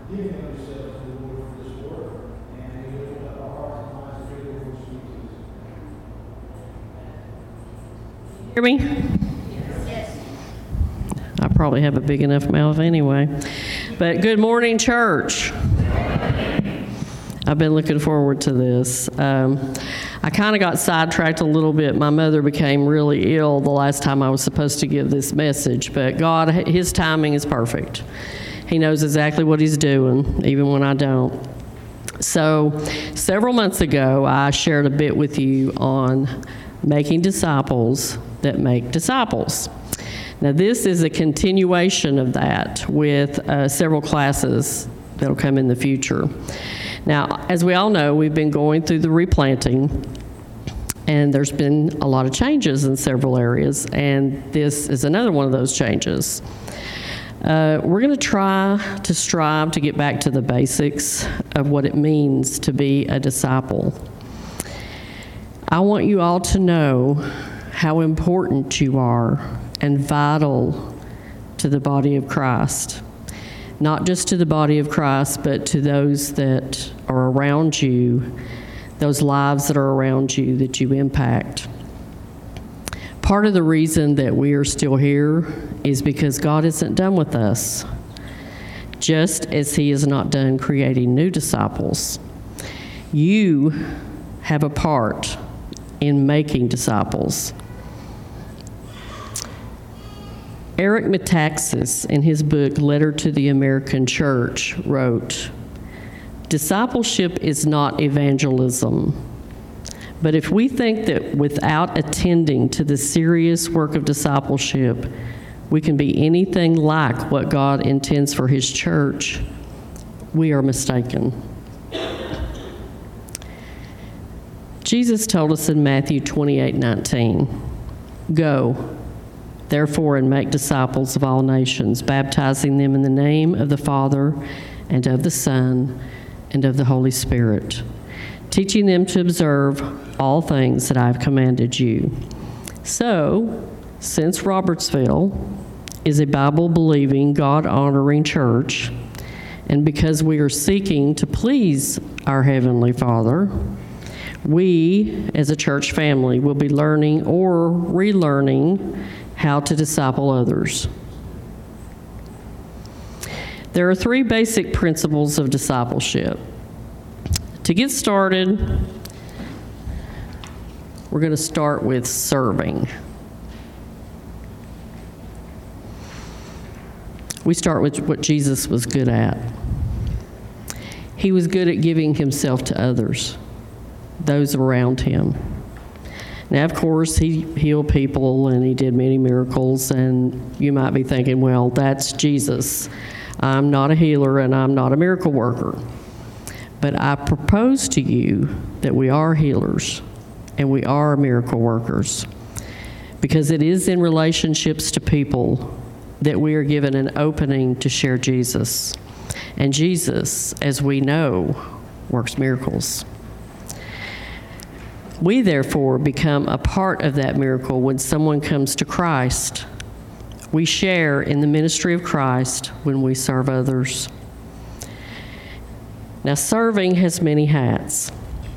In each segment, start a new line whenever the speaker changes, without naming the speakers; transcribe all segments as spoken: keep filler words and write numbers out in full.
giving of yourselves to the Lord for this work, and we lift up our hearts and minds to the Lord Jesus.
Hear me?
Yes.
I probably have a big enough mouth anyway. But good morning, church. I've been looking forward to this. Um, I kind of got sidetracked a little bit. My mother became really ill the last time I was supposed to give this message, but God, His timing is perfect. He knows exactly what He's doing, even when I don't. So several months ago, I shared a bit with you on making disciples that make disciples. Now, this is a continuation of that with uh, several classes that'll come in the future. Now, as we all know, we've been going through the replanting, and there's been a lot of changes in several areas, and this is another one of those changes. Uh, we're going to try to strive to get back to the basics of what it means to be a disciple. I want you all to know how important you are and vital to the body of Christ. Not just to the body of Christ, but to those that are around you, those lives that are around you that you impact. Part of the reason that we are still here is because God isn't done with us, just as He is not done creating new disciples. You have a part in making disciples. Eric Metaxas, in his book, Letter to the American Church, wrote, "Discipleship is not evangelism. But if we think that without attending to the serious work of discipleship, we can be anything like what God intends for His church, we are mistaken." Jesus told us in Matthew twenty-eight nineteen, "Go, therefore, and make disciples of all nations, baptizing them in the name of the Father and of the Son and of the Holy Spirit, teaching them to observe all things that I have commanded you." So, since Robertsville is a Bible-believing, God-honoring church, and because we are seeking to please our Heavenly Father, we, as a church family, will be learning or relearning how to disciple others. There are three basic principles of discipleship. To get started, we're going to start with serving. We start with what Jesus was good at. He was good at giving Himself to others, those around Him. Now, of course, He healed people and He did many miracles, and you might be thinking, well, that's Jesus. I'm not a healer and I'm not a miracle worker. But I propose to you that we are healers and we are miracle workers, because it is in relationships to people that we are given an opening to share Jesus. And Jesus, as we know, works miracles. We, therefore, become a part of that miracle when someone comes to Christ. We share in the ministry of Christ when we serve others. Now, serving has many hats.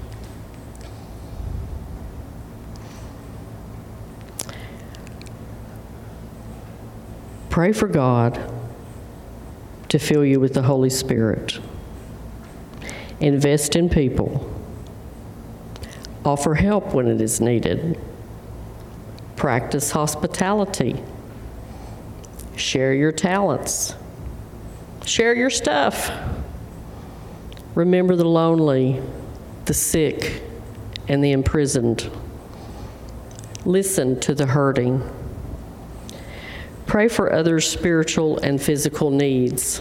Pray for God to fill you with the Holy Spirit. Invest in people. Offer help when it is needed. Practice hospitality. Share your talents. Share your stuff. Remember the lonely, the sick, and the imprisoned. Listen to the hurting. Pray for others' spiritual and physical needs.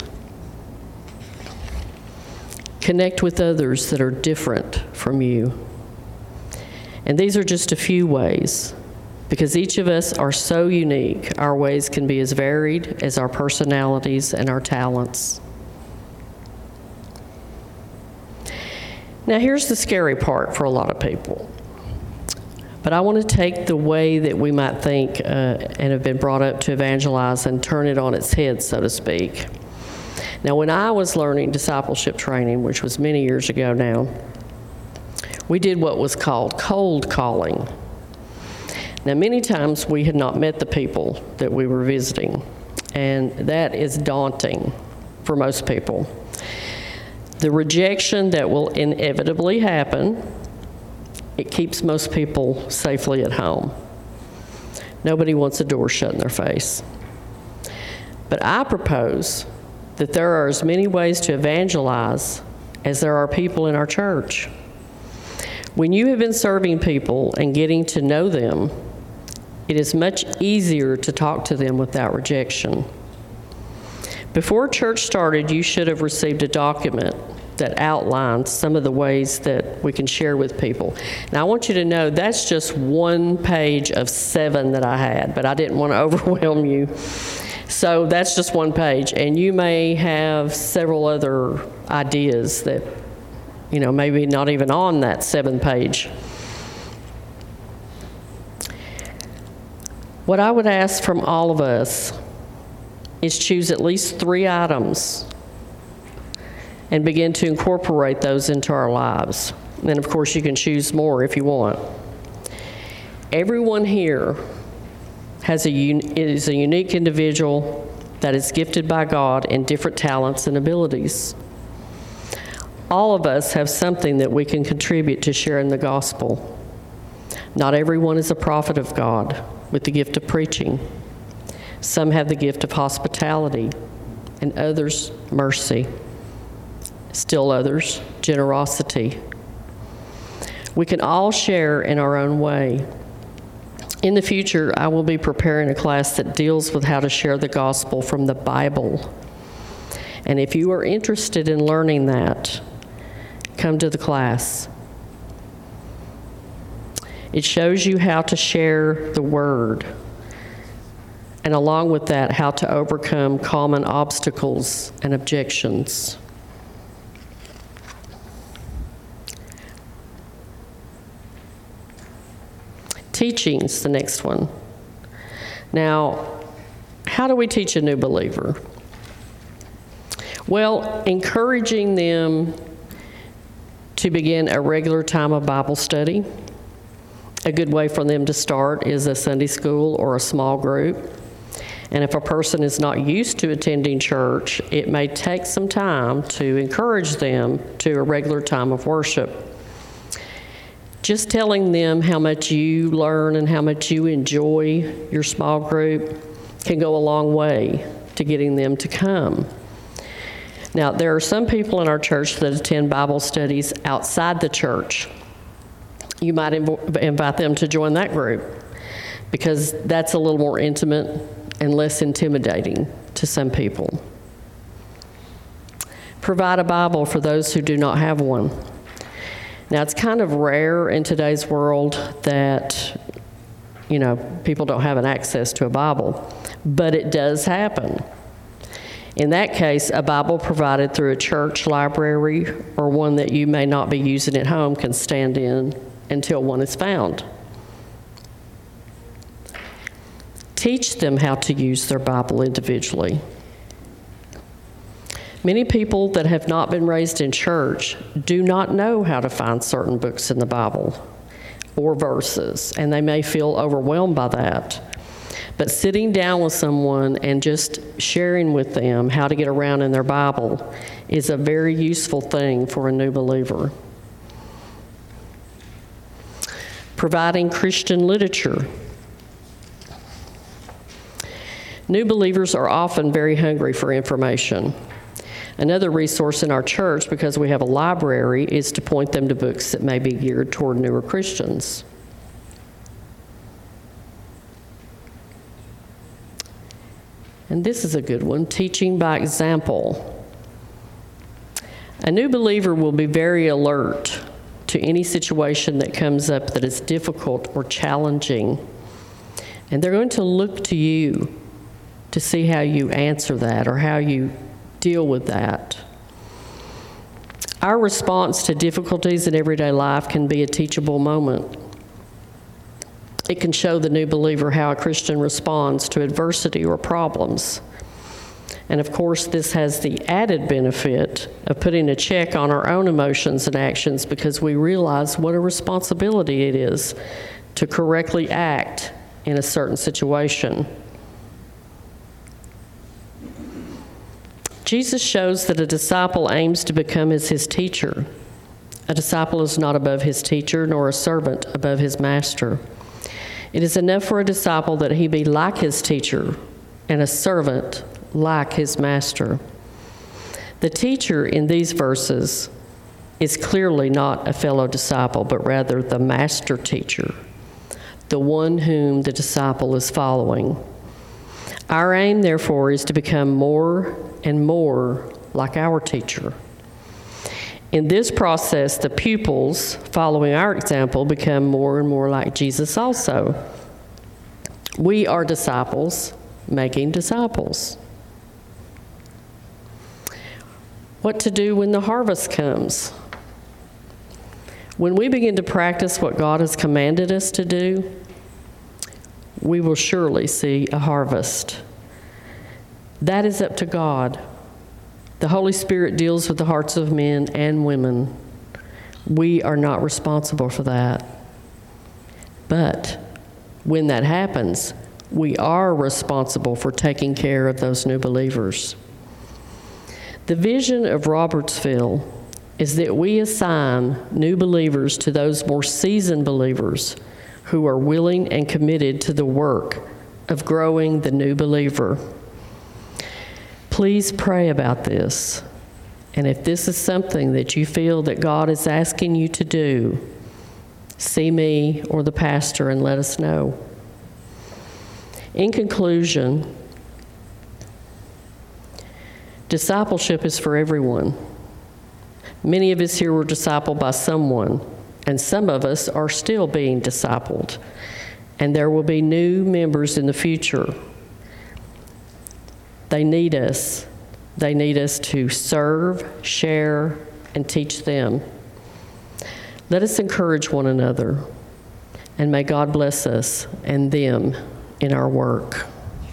Connect with others that are different from you. And these are just a few ways, because each of us are so unique. Our ways can be as varied as our personalities and our talents. Now, here's the scary part for a lot of people. But I want to take the way that we might think uh, and have been brought up to evangelize and turn it on its head, so to speak. Now, when I was learning discipleship training, which was many years ago now, we did what was called cold calling. Now, many times we had not met the people that we were visiting, and that is daunting for most people. The rejection that will inevitably happen, it keeps most people safely at home. Nobody wants a door shut in their face. But I propose that there are as many ways to evangelize as there are people in our church. When you have been serving people and getting to know them, it is much easier to talk to them without rejection. Before church started, you should have received a document that outlines some of the ways that we can share with people. Now, I want you to know that's just one page of seven that I had, but I didn't want to overwhelm you. So that's just one page, and you may have several other ideas that, you know, maybe not even on that seven page. What I would ask from all of us is choose at least three items and begin to incorporate those into our lives. And of course, you can choose more if you want. Everyone here has a un- is a unique individual that is gifted by God in different talents and abilities. All of us have something that we can contribute to sharing the gospel. Not everyone is a prophet of God with the gift of preaching. Some have the gift of hospitality, and others, mercy. Still others, generosity. We can all share in our own way. In the future, I will be preparing a class that deals with how to share the gospel from the Bible. And if you are interested in learning that, come to the class. It shows you how to share the word, and along with that, how to overcome common obstacles and objections. Teaching's the next one. Now, how do we teach a new believer? Well, encouraging them to begin a regular time of Bible study. A good way for them to start is a Sunday school or a small group. And if a person is not used to attending church, it may take some time to encourage them to a regular time of worship. Just telling them how much you learn and how much you enjoy your small group can go a long way to getting them to come. Now, there are some people in our church that attend Bible studies outside the church. You might inv- invite them to join that group because that's a little more intimate and less intimidating to some people. Provide a Bible for those who do not have one. Now, it's kind of rare in today's world that, you know, people don't have an access to a Bible, but it does happen. In that case, a Bible provided through a church library or one that you may not be using at home can stand in until one is found. Teach them how to use their Bible individually. Many people that have not been raised in church do not know how to find certain books in the Bible or verses, and they may feel overwhelmed by that. But sitting down with someone and just sharing with them how to get around in their Bible is a very useful thing for a new believer. Providing Christian literature. New believers are often very hungry for information. Another resource in our church, because we have a library, is to point them to books that may be geared toward newer Christians. And this is a good one, teaching by example. A new believer will be very alert to any situation that comes up that is difficult or challenging. And they're going to look to you to see how you answer that or how you deal with that. Our response to difficulties in everyday life can be a teachable moment. It can show the new believer how a Christian responds to adversity or problems. And of course, this has the added benefit of putting a check on our own emotions and actions because we realize what a responsibility it is to correctly act in a certain situation. Jesus shows that a disciple aims to become as his teacher. A disciple is not above his teacher, nor a servant above his master. It is enough for a disciple that he be like his teacher and a servant like his master. The teacher in these verses is clearly not a fellow disciple, but rather the master teacher, the one whom the disciple is following. Our aim, therefore, is to become more and more like our teacher. In this process, the pupils, following our example, become more and more like Jesus also. We are disciples making disciples. What to do when the harvest comes? When we begin to practice what God has commanded us to do, we will surely see a harvest. That is up to God. The Holy Spirit deals with the hearts of men and women. We are not responsible for that. But when that happens, we are responsible for taking care of those new believers. The vision of Robertsville is that we assign new believers to those more seasoned believers who are willing and committed to the work of growing the new believer. Please pray about this. And if this is something that you feel that God is asking you to do, see me or the pastor and let us know. In conclusion, discipleship is for everyone. Many of us here were discipled by someone, and some of us are still being discipled. And there will be new members in the future. They need us. They need us to serve, share, and teach them. Let us encourage one another, and may God bless us and them in our work.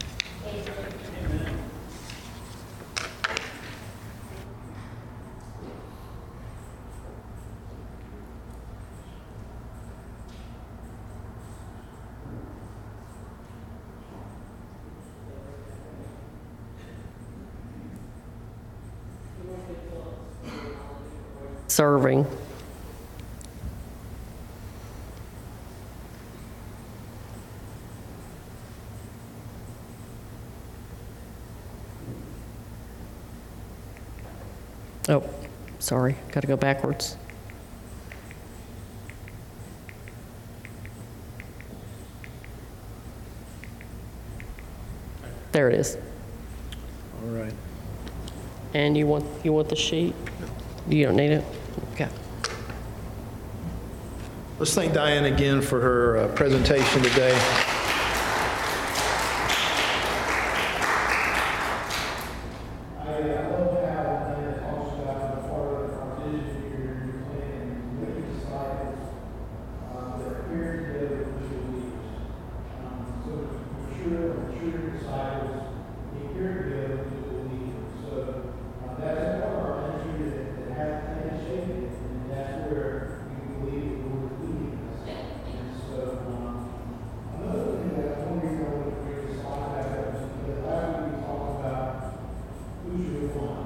Serving. Oh, sorry, got to go backwards. There it is.
All right.
And you want you want the sheet? You don't need it? Okay.
Let's thank Diane again for her uh, presentation today.
Who's your one?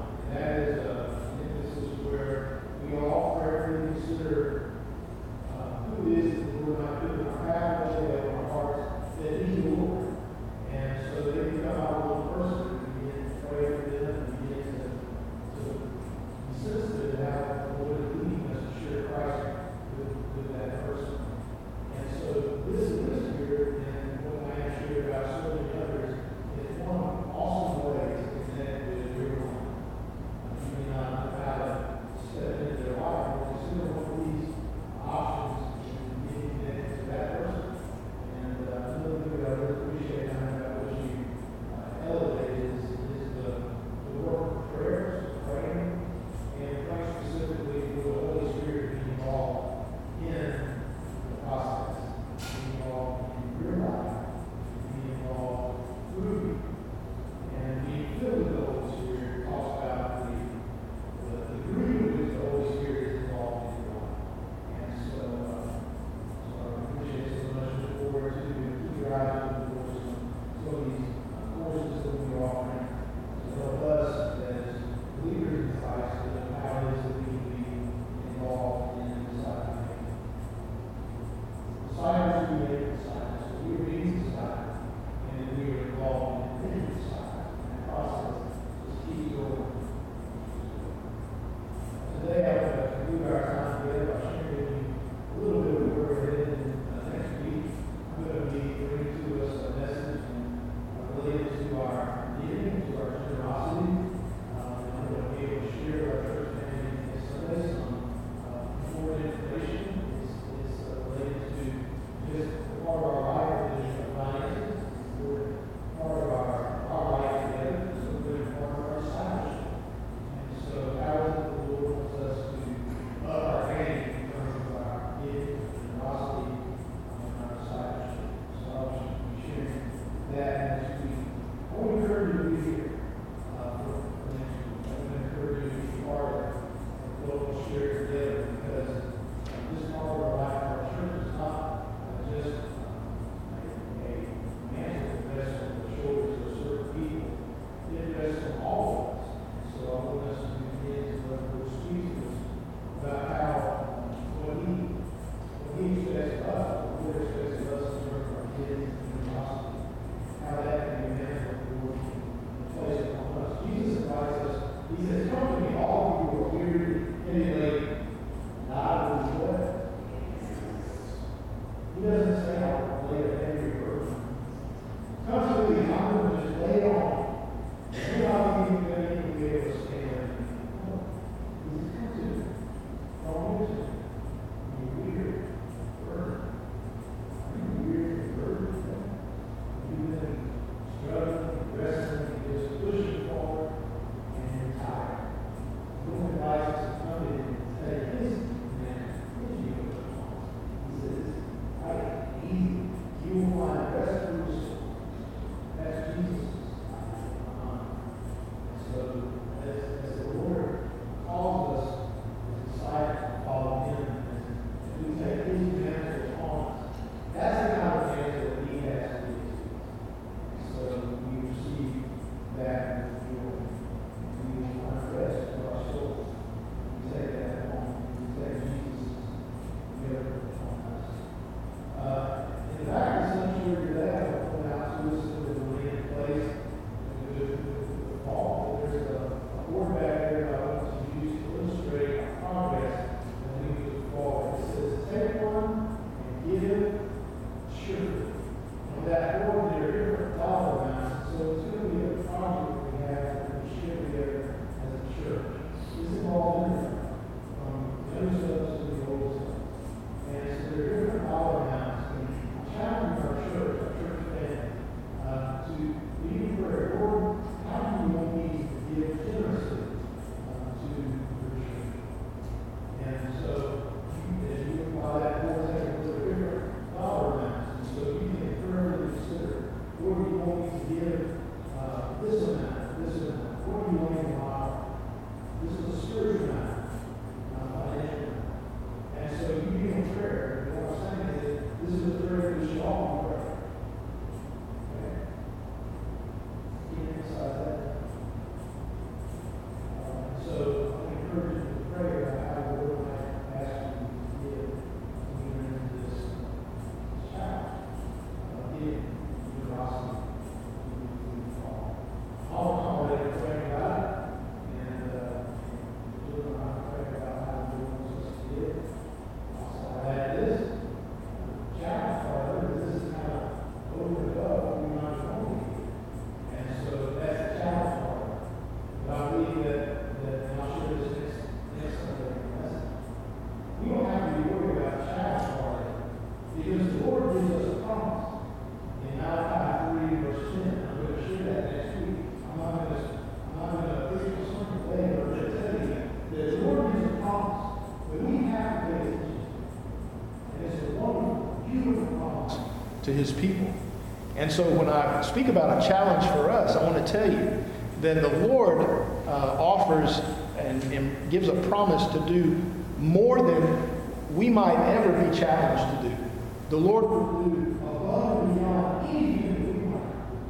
believe that, that, and I'll share this next, next Sunday message, we don't have to be worried about the challenge part of it, because the Lord gives us a promise. In Malachi three, verse ten, I'm going to share that next week. I'm not going to, I'm not going to preach a sermon today, but I'm going to tell you that the Lord gives a promise that we have to pay attention to. And it's a wonderful, beautiful promise to His people. And so when I speak about a challenge for us, I want to tell you that the Lord uh, offers and, and gives a promise to do more than we might ever be challenged to do. The Lord will do above and beyond anything that we might.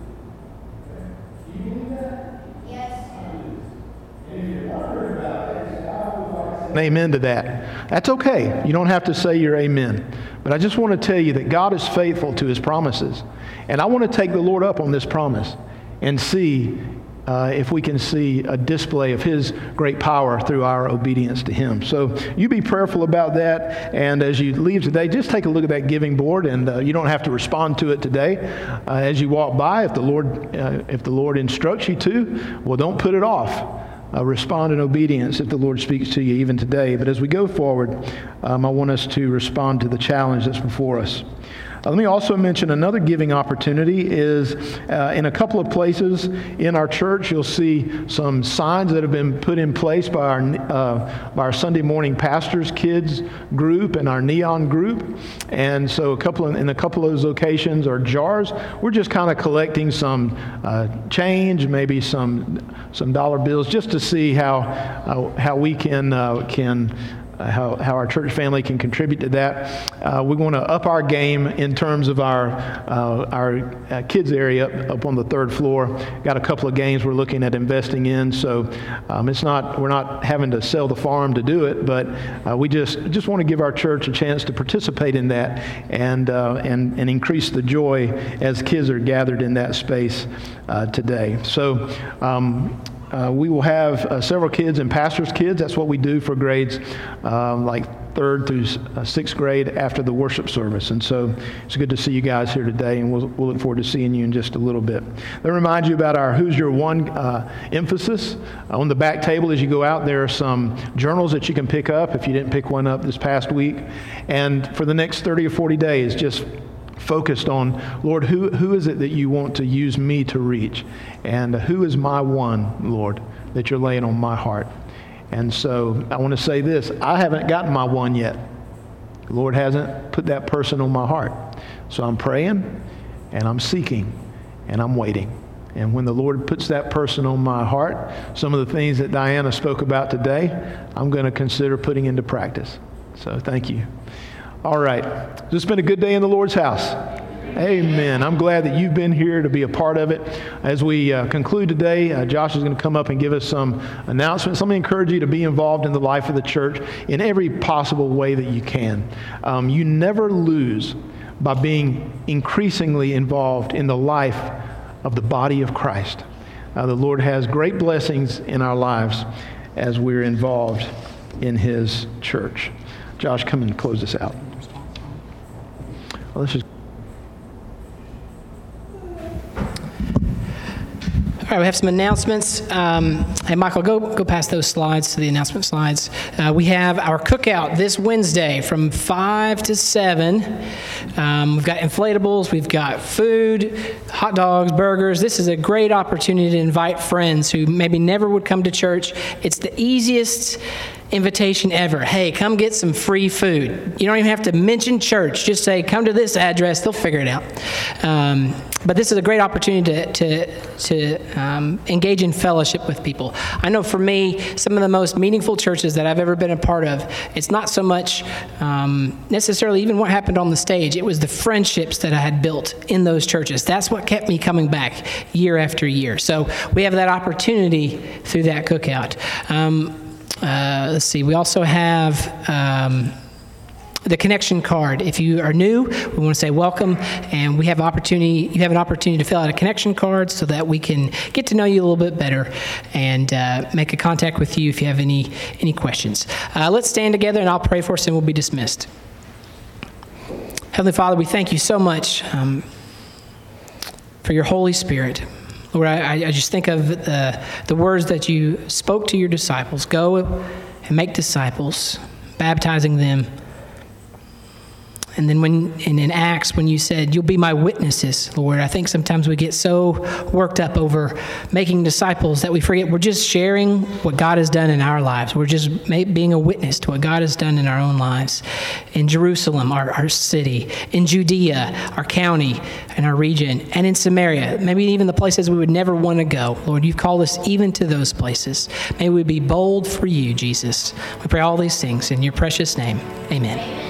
Okay? Do you believe that?
Yes.
I do. And if you're wondering about that, say, I would like to say an amen to that. That's okay. You don't have to say your amen. But I just want to tell you that God is faithful to His promises. And I want to take the Lord up on this promise and see uh, if we can see a display of His great power through our obedience to Him. So you be prayerful about that. And as you leave today, just take a look at that giving board. And uh, you don't have to respond to it today. Uh, as you walk by, if the Lord, uh, if the Lord instructs you to, well, don't put it off. Uh, respond in obedience if the Lord speaks to you even today. But as we go forward, um, I want us to respond to the challenge that's before us. Uh, let me also mention another giving opportunity is uh, in a couple of places in our church, you'll see some signs that have been put in place by our, uh, by our Sunday morning pastors, kids group, and our neon group. And so a couple of, in a couple of those locations are jars. We're just kind of collecting some uh, change, maybe some some dollar bills, just to see how uh, how we can uh, can. Uh, how, how our church family can contribute to that. Uh, we want to up our game in terms of our uh, our uh, kids area up, up on the third floor. Got a couple of games we're looking at investing in, so um, it's not we're not having to sell the farm to do it, but uh, we just just want to give our church a chance to participate in that and uh, and and increase the joy as kids are gathered in that space uh, today. So. Um, Uh, we will have uh, several kids and pastors' kids. That's what we do for grades um, like third through uh, sixth grade after the worship service. And so it's good to see you guys here today, and we'll, we'll look forward to seeing you in just a little bit. Let me remind you about our Who's Your One uh, emphasis. Uh, on the back table as you go out, there are some journals that you can pick up if you didn't pick one up this past week. And for the next thirty or forty days, just focused on, Lord, who who is it that you want to use me to reach? And who is my one, Lord, that you're laying on my heart? And so I want to say this, I haven't gotten my one yet. The Lord hasn't put that person on my heart. So I'm praying, and I'm seeking, and I'm waiting. And when the Lord puts that person on my heart, some of the things that Diana spoke about today, I'm going to consider putting into practice. So thank you. All right. This has been a good day in the Lord's house. Amen. I'm glad that you've been here to be a part of it. As we uh, conclude today, uh, Josh is going to come up and give us some announcements. Let me encourage you to be involved in the life of the church in every possible way that you can. Um, you never lose by being increasingly involved in the life of the body of Christ. Uh, the Lord has great blessings in our lives as we're involved in His church. Josh, come and close this out. Well, let's just.
All right, we have some announcements. Um, hey, Michael, go go past those slides to the announcement slides. Uh, we have our cookout this Wednesday from five to seven. Um, we've got inflatables, we've got food, hot dogs, burgers. This is a great opportunity to invite friends who maybe never would come to church. It's the easiest invitation ever. Hey, come get some free food. You don't even have to mention church. Just say, come to this address. They'll figure it out. Um, but this is a great opportunity to to, to um, engage in fellowship with people. I know for me, some of the most meaningful churches that I've ever been a part of, it's not so much um, necessarily even what happened on the stage. It was the friendships that I had built in those churches. That's what kept me coming back year after year. So we have that opportunity through that cookout. Um, Uh, let's see. We also have um, the connection card. If you are new, we want to say welcome, and we have opportunity. You have an opportunity to fill out a connection card so that we can get to know you a little bit better and uh, make a contact with you if you have any any questions. Uh, let's stand together, and I'll pray for us, and we'll be dismissed. Heavenly Father, we thank you so much um, for your Holy Spirit. Lord, I, I just think of the, the words that you spoke to your disciples. Go and make disciples, baptizing them. And then when and in Acts, when you said, you'll be my witnesses, Lord, I think sometimes we get so worked up over making disciples that we forget we're just sharing what God has done in our lives. We're just being a witness to what God has done in our own lives. In Jerusalem, our, our city, in Judea, our county, and our region, and in Samaria, maybe even the places we would never want to go. Lord, you've called us even to those places. May we be bold for you, Jesus. We pray all these things in your precious name. Amen.